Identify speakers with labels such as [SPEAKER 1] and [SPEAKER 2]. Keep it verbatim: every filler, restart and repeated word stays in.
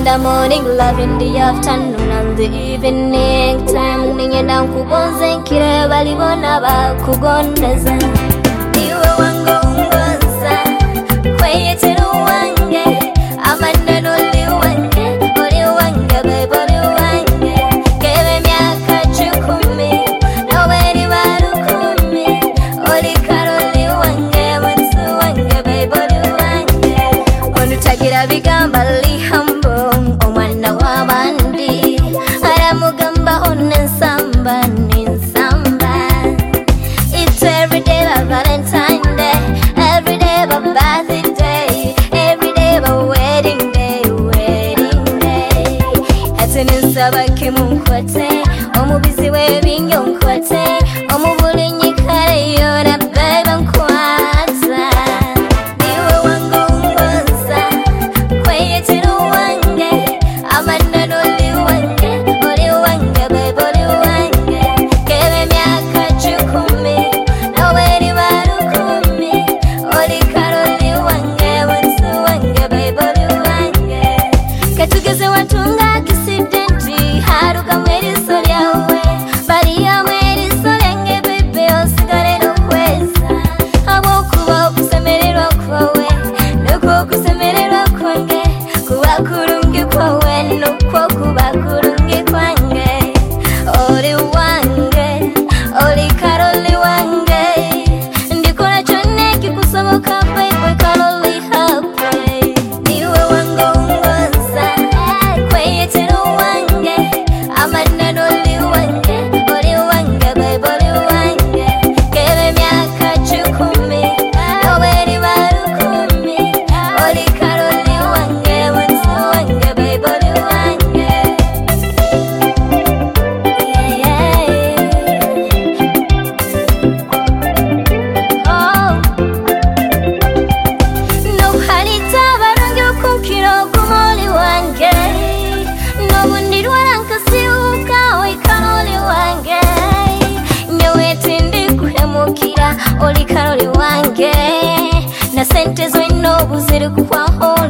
[SPEAKER 1] in the morning, love in the afternoon and the evening time. Ninye na kugonze nkire balibona bakugondeza. Niwe wango ungonza kweyetero wange amanda noli wange oli wange baby oli wange kebe myaka chukumi nobody barukumi oli karoli wange wansu wange baby oli wange onutagira bigamba lihambo omwana wabandi aramugamba onensamba ninsamba. It's every day a Valentine Day, every day a birthday, every day a wedding day, wedding day. Atinisaba kimunkwate, omubizi webinyo nkwate, omubuli nyikare yona beba nkwata. Niwe wango ungonza, kweyetero wange, amanda noli wange, oli wange beba oli wange, kebe myaka chukumi, nobody barukumi, oli karoli wange, wansu wange beba oli wange. Katugeze watunga kisidenti, haruka mweriso lyawe, bariya mweriso lyange bebe osigale nokweza. Habwokuba okusemererwa kwawe, nuko okusemererwa kwange, kuba kurungi kwawe, nuko kuba kurungi kwange. Oli wange, oli karoli wange, ndikora kyonna ekikusoboka baby karoli happy. Niwe wango ungonza, kweyetero wange, amanda noli wange, oli wange baby oli wange, kebe myaka chukumi, nobody barukumi, oli karoli wange, wansu wange baby oli wange. Yeah, yeah. Oh. Nuhalita barungi ukunkiro kumoli wange, nobundirwara nkasiuka oikaroli wange, nyowe tindi kuhemukira oli karoli wange, na sente zoino buziri kuhwaho